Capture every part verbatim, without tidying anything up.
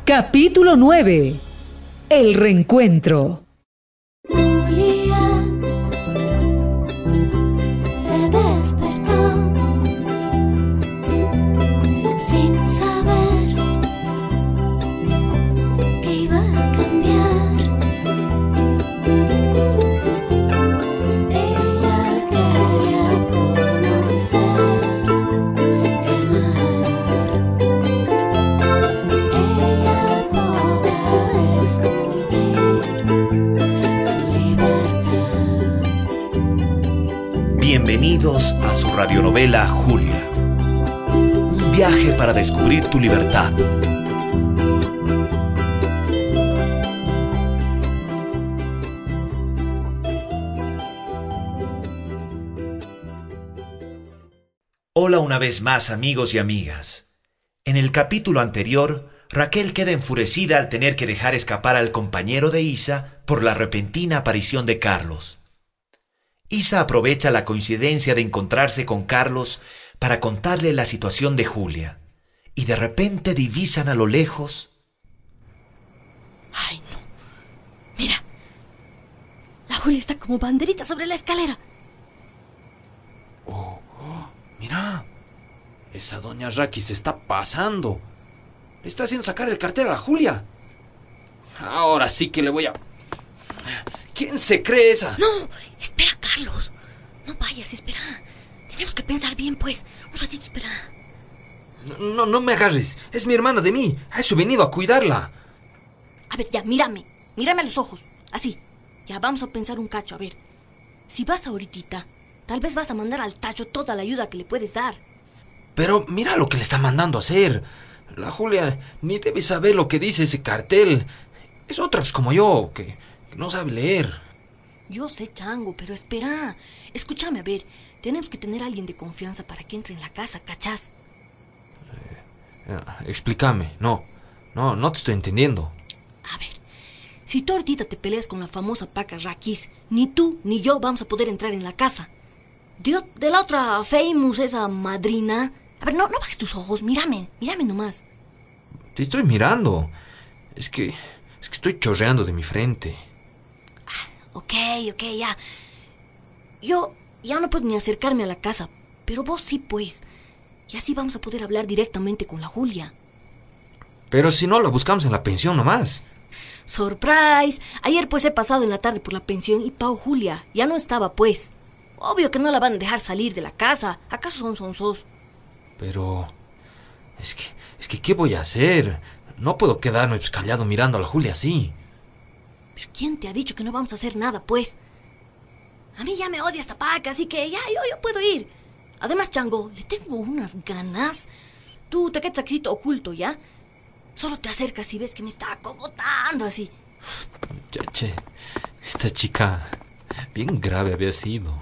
Capítulo nueve. El reencuentro. Julia se despertó sin saber que iba a cambiar. Ella quería conocer el mar. Ella podrá descubrir su libertad. Bienvenidos a su radionovela Julia. Un viaje para descubrir tu libertad. Hola una vez más, amigos y amigas. En el capítulo anterior, Raquel queda enfurecida al tener que dejar escapar al compañero de Isa por la repentina aparición de Carlos. Isa aprovecha la coincidencia de encontrarse con Carlos para contarle la situación de Julia, y de repente divisan a lo lejos. Ay, no. Mira. La Julia está como banderita sobre la escalera. Oh, oh, mira. Esa doña Raki se está pasando. Le está haciendo sacar el cartel a la Julia. Ahora sí que le voy a... ¿Quién se cree esa? No, espera, Carlos. No vayas, espera. Tenemos que pensar bien, pues. Un ratito, espera. No, no, no me agarres. Es mi hermana de mí. A eso he venido a cuidarla. A ver, ya, mírame. Mírame a los ojos. Así. Ya, vamos a pensar un cacho. A ver. Si vas ahorita, tal vez vas a mandar al tacho toda la ayuda que le puedes dar. Pero mira lo que le está mandando a hacer. La Julia ni debe saber lo que dice ese cartel. Es otra pues como yo, que, que no sabe leer. Yo sé, chango, pero espera. Escúchame, a ver. Tenemos que tener a alguien de confianza para que entre en la casa, ¿cachás? Eh, explícame. No, no, no te estoy entendiendo. A ver. Si tú ahorita te peleas con la famosa Paca Rakis, ni tú ni yo vamos a poder entrar en la casa. De, de la otra famous, esa madrina... A ver, no, no bajes tus ojos, mírame, mírame nomás. Te estoy mirando. Es que... Es que estoy chorreando de mi frente. Ah, ok, ok, ya. Yo ya no puedo ni acercarme a la casa, pero vos sí, pues. Y así vamos a poder hablar directamente con la Julia. Pero si no, la buscamos en la pensión nomás. ¡Surprise! Ayer pues he pasado en la tarde por la pensión y Pau Julia ya no estaba, pues. Obvio que no la van a dejar salir de la casa. ¿Acaso son sonsos? Pero... Es que... Es que ¿qué voy a hacer? No puedo quedarme pues, callado mirando a la Julia así. ¿Pero quién te ha dicho que no vamos a hacer nada, pues? A mí ya me odia esta Paca, así que ya, yo, yo puedo ir. Además, chango, le tengo unas ganas. Tú te quedas aquí oculto, ¿ya? Solo te acercas y ves que me está acogotando así. Che, esta chica bien grave había sido.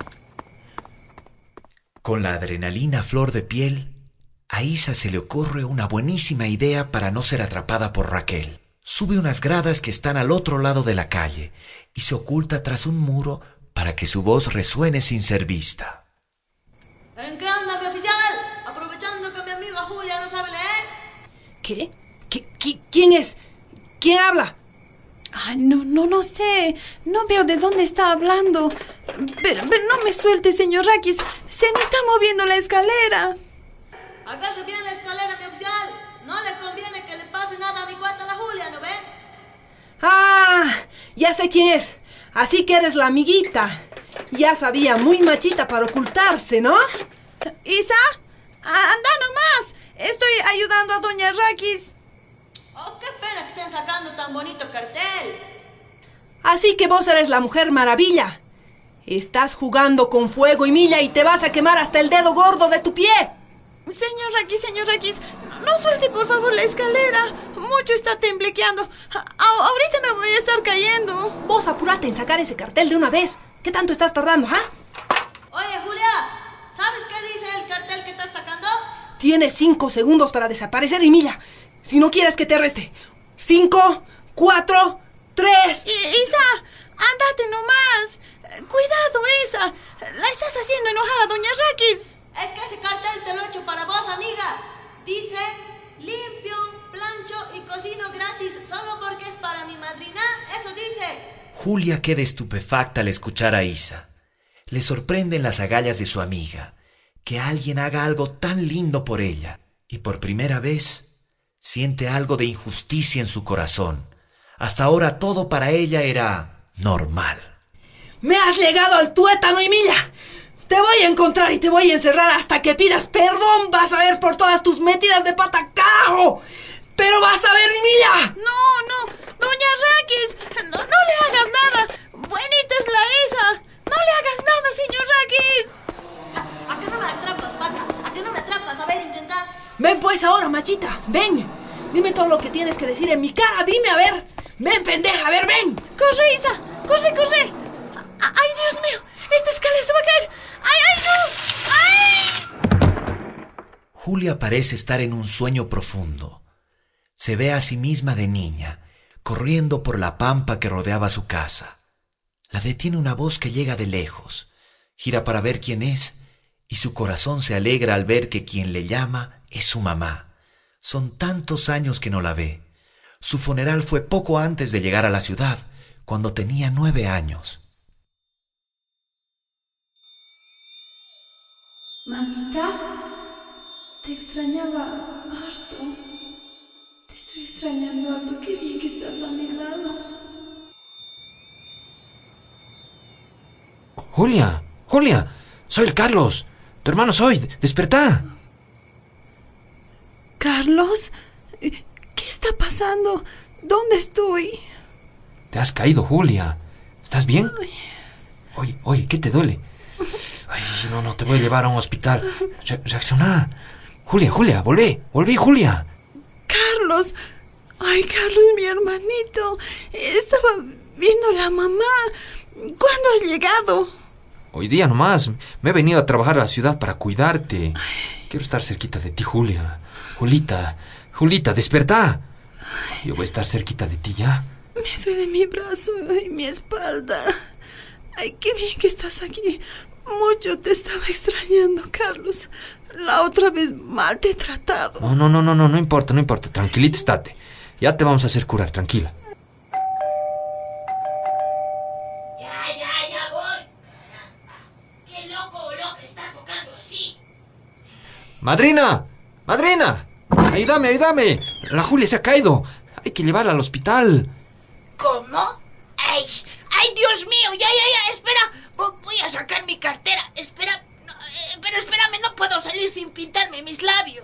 Con la adrenalina a flor de piel, a Isa se le ocurre una buenísima idea para no ser atrapada por Raquel. Sube unas gradas que están al otro lado de la calle y se oculta tras un muro para que su voz resuene sin ser vista. ¿En qué anda, mi oficial? Aprovechando que mi amiga Julia no sabe leer. ¿Qué? ¿Qué, qué ¿Quién es? ¿Quién habla? Ay, no, no, no sé. No veo de dónde está hablando. Pero, pero no me suelte, señor Rakis. Se me está moviendo la escalera. Agarre bien la escalera, mi oficial. No le conviene que le pase nada a mi cuarta la Julia, ¿no ve? Ah, ya sé quién es. Así que eres la amiguita. Ya sabía, muy machita para ocultarse, ¿no? Isa, anda nomás. Estoy ayudando a doña Rakis. Oh, qué pena que estén sacando tan bonito cartel. Así que vos eres la Mujer Maravilla. Estás jugando con fuego y milla y te vas a quemar hasta el dedo gordo de tu pie. Señor Rakis, señor Rakis, no suelte por favor la escalera. Mucho está temblequeando. A- ahorita me voy a estar cayendo. Vos apúrate en sacar ese cartel de una vez. ¿Qué tanto estás tardando, ah? Oye, Julia, ¿sabes qué dice el cartel que estás sacando? Tienes cinco segundos para desaparecer, Emilia. Si no quieres que te arreste. Cinco, cuatro, tres. Isa, ándate nomás. Cuidado, Isa. La estás haciendo enojar a doña Rakis. Es que ese cartel te lo he hecho para vos, amiga. Dice limpio, plancho y cocino tocino gratis solo porque es para mi madrina? Eso dice. Julia queda estupefacta al escuchar a Isa. Le sorprenden las agallas de su amiga, que alguien haga algo tan lindo por ella, y por primera vez siente algo de injusticia en su corazón. Hasta ahora todo para ella era normal. ¡Me has llegado al tuétano, Emilia! Te voy a encontrar y te voy a encerrar hasta que pidas perdón. Vas a ver por todas tus metidas de pata, carajo. ¡Pero vas a ver, Emilia! No, no, doña Raquis, no, no le hagas nada. Buenita es la Isa. No le hagas nada, señor Raquis. ¿A, a qué no me atrapas, Paca? ¿A qué no me atrapas? A ver, intenta. Ven pues ahora, machita, ven. Dime todo lo que tienes que decir en mi cara, dime, a ver. Ven, pendeja, a ver, ven. Corre, Isa, corre, corre. A- ¡Ay, Dios mío! ¡Esta escalera se va a caer! ¡Ay, ay, no! ¡Ay! Julia parece estar en un sueño profundo. Se ve a sí misma de niña, corriendo por la pampa que rodeaba su casa. La detiene una voz que llega de lejos. Gira para ver quién es, y su corazón se alegra al ver que quien le llama es su mamá. Son tantos años que no la ve. Su funeral fue poco antes de llegar a la ciudad, cuando tenía nueve años. Mamita, te extrañaba harto. Te estoy extrañando harto. Qué bien que estás a mi lado. Julia, Julia, soy el Carlos. Tu hermano soy. Despertá. Carlos, ¿qué está pasando? ¿Dónde estoy? Te has caído, Julia. ¿Estás bien? Ay. Oye, oye, ¿qué te duele? Ay, no, no, te voy a llevar a un hospital. Re- reacciona. Julia, Julia, volvé, volvé, Julia. Carlos, ay, Carlos, mi hermanito. Estaba viendo la mamá. ¿Cuándo has llegado? Hoy día nomás. Me he venido a trabajar a la ciudad para cuidarte. Quiero estar cerquita de ti, Julia. Julita, Julita, despertá. Yo voy a estar cerquita de ti ya. Me duele mi brazo y mi espalda. Ay, qué bien que estás aquí. Mucho te estaba extrañando, Carlos. La otra vez mal te he tratado. No, no, no, no, no, no importa, no importa. Tranquilita estate. Ya te vamos a hacer curar, tranquila. Ya, ya, ya voy. Caramba. Qué loco o loca está tocando así. ¡Madrina! ¡Madrina! ¡Ayúdame, ayúdame! La Julia se ha caído. Hay que llevarla al hospital. ¿Cómo? ¡Ay! ¡Ay, Dios mío! ¡Ya, ya, ya! Espera. Vo- Voy a sacar mi cartera. Espera. No, eh, pero espérame, no puedo salir sin pintarme mis labios.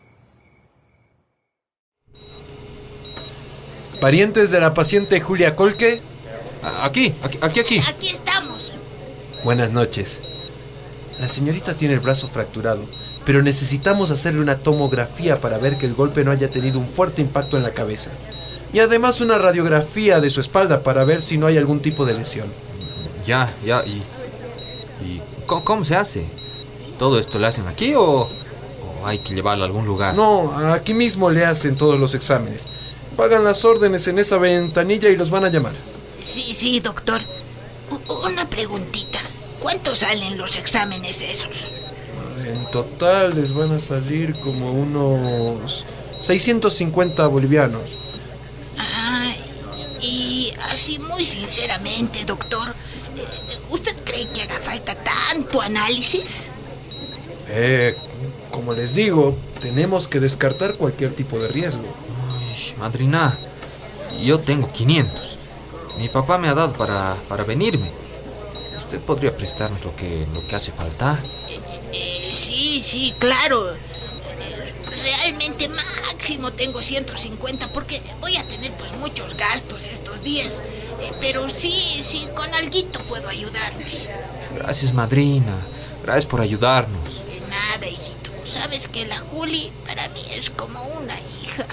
¿Parientes de la paciente Julia Colque? Aquí, aquí, aquí, aquí. Aquí estamos. Buenas noches. La señorita tiene el brazo fracturado, pero necesitamos hacerle una tomografía para ver que el golpe no haya tenido un fuerte impacto en la cabeza. Y además una radiografía de su espalda para ver si no hay algún tipo de lesión. Ya, ya, y... ¿Y cómo, cómo se hace? ¿Todo esto le hacen aquí o, o hay que llevarla a algún lugar? No, aquí mismo le hacen todos los exámenes. Pagan las órdenes en esa ventanilla y los van a llamar. Sí, sí, doctor. U- una preguntita. ¿Cuánto salen los exámenes esos? En total les van a salir como unos seiscientos cincuenta bolivianos. Ah, y así muy sinceramente, doctor, eh, ¿usted cree que haga falta tanto análisis? Eh, como les digo, tenemos que descartar cualquier tipo de riesgo. Uy, madrina, yo tengo quinientos. Mi papá me ha dado para, para venirme. ¿Usted podría prestarnos lo que, lo que hace falta? Eh, sí, sí, claro. Eh, realmente máximo tengo ciento cincuenta porque voy a tener pues muchos gastos estos días. Eh, pero sí, sí, con alguito puedo ayudarte. Gracias, madrina. Gracias por ayudarnos. De nada, hijito. Sabes que la Juli para mí es como una hija.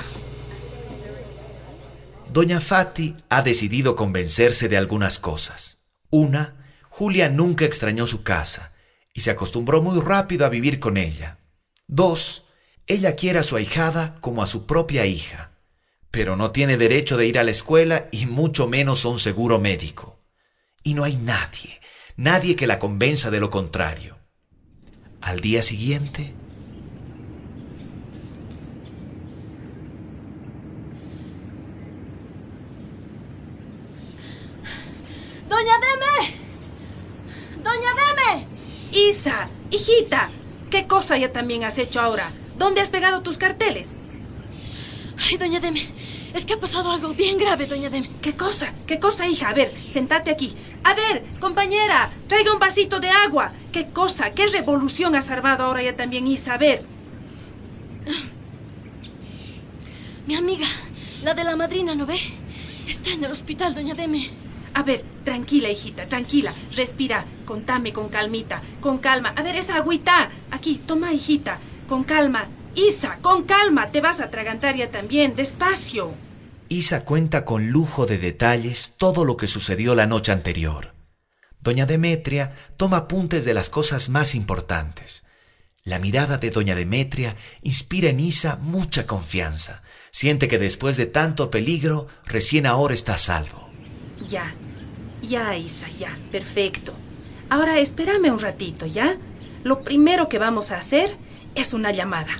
Doña Fati ha decidido convencerse de algunas cosas. Una, Julia nunca extrañó su casa y se acostumbró muy rápido a vivir con ella. Dos, ella quiere a su ahijada como a su propia hija, pero no tiene derecho de ir a la escuela y mucho menos a un seguro médico. Y no hay nadie, nadie que la convenza de lo contrario. Al día siguiente... ¡Doña Deme! ¡Doña Deme! Isa, hijita, ¿qué cosa ya también has hecho ahora? ¿Dónde has pegado tus carteles? Ay, doña Deme, es que ha pasado algo bien grave, doña Deme. ¿Qué cosa? ¿Qué cosa, hija? A ver, sentate aquí. A ver, compañera, traiga un vasito de agua. ¿Qué cosa? ¿Qué revolución has armado ahora ya también, Isa? A ver. Mi amiga, la de la madrina, ¿no ve? Está en el hospital, doña Deme. A ver, tranquila, hijita, tranquila. Respira, contame con calmita, con calma. A ver, esa agüita. Aquí, toma, hijita, con calma. Isa, con calma, te vas a atragantar ya también, despacio. Isa cuenta con lujo de detalles todo lo que sucedió la noche anterior. Doña Demetria toma apuntes de las cosas más importantes. La mirada de doña Demetria inspira en Isa mucha confianza. Siente que después de tanto peligro, recién ahora está a salvo. Ya, ya, Isa, ya, perfecto. Ahora espérame un ratito, ¿ya? Lo primero que vamos a hacer es una llamada.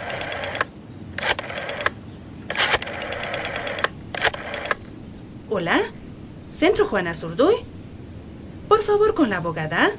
¿Hola? ¿Centro Juana Zurduy? Por favor, con la abogada.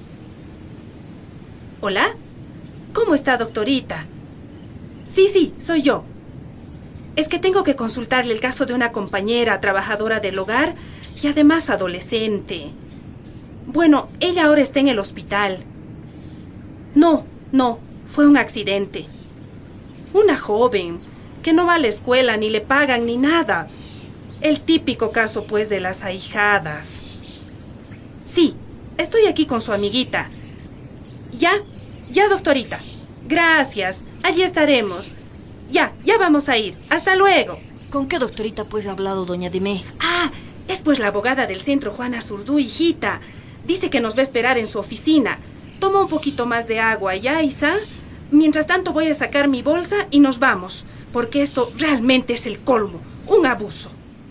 ¿Hola? ¿Cómo está, doctorita? Sí, sí, soy yo. Es que tengo que consultarle el caso de una compañera trabajadora del hogar y además adolescente. Bueno, ella ahora está en el hospital. No, no, fue un accidente. Una joven que no va a la escuela, ni le pagan, ni nada. El típico caso, pues, de las ahijadas. Sí, estoy aquí con su amiguita. Ya, ya, doctorita. Gracias, allí estaremos. Ya, ya vamos a ir. Hasta luego. ¿Con qué doctorita, pues, ha hablado doña Deme? Ah, es pues la abogada del centro Juana Zurduy, hijita. Dice que nos va a esperar en su oficina. Toma un poquito más de agua, ¿ya, Isa? Mientras tanto voy a sacar mi bolsa y nos vamos, porque esto realmente es el colmo, un abuso.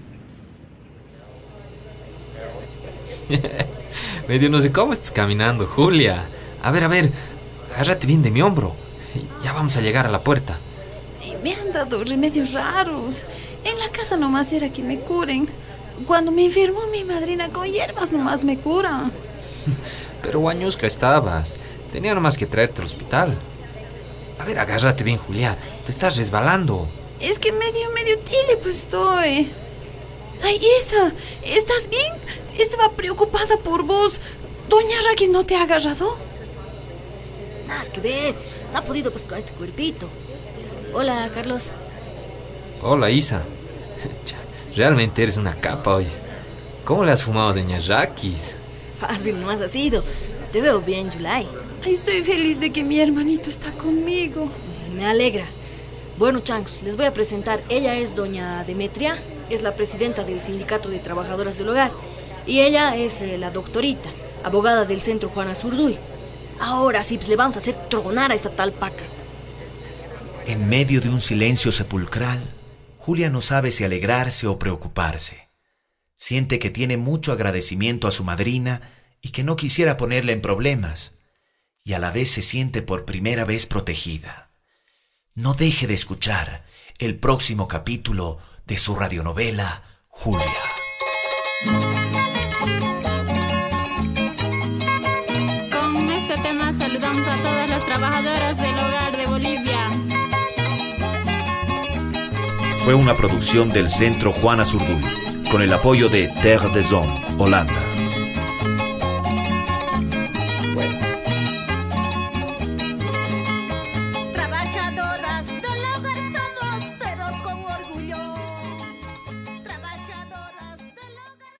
Medio no sé cómo estás caminando, Julia. A ver, a ver, agárrate bien de mi hombro. Ya vamos a llegar a la puerta. Me han dado remedios raros. En la casa nomás era que me curen. Cuando me enfermó mi madrina con hierbas nomás me cura. Pero guañusca estabas. Tenía nomás que traerte al hospital. A ver, agárrate bien, Julia. Te estás resbalando. Es que medio, medio tile pues estoy. Ay, Isa, ¿estás bien? Estaba preocupada por vos. ¿Doña Raquis no te ha agarrado? Nada que ver. No ha podido pues con este cuerpito. Hola, Carlos. Hola, Isa. Realmente eres una capa hoy. ¿Cómo le has fumado a doña Raquis? Fácil nomás ha sido. Te veo bien, Yulai. Ay, estoy feliz de que mi hermanito está conmigo. Me alegra. Bueno, changos, les voy a presentar. Ella es doña Demetria, es la presidenta del Sindicato de Trabajadoras del Hogar. Y ella es eh, la doctorita, abogada del centro Juana Zurduy. Ahora sí, pues le vamos a hacer tronar a esta tal paca. En medio de un silencio sepulcral, Julia no sabe si alegrarse o preocuparse. Siente que tiene mucho agradecimiento a su madrina y que no quisiera ponerla en problemas. Y a la vez se siente por primera vez protegida. No deje de escuchar el próximo capítulo de su radionovela Julia. Con este tema saludamos a todas las trabajadoras del hogar de Bolivia. Fue una producción del Centro Juana Zurduy, con el apoyo de Terre des Hommes, Holanda.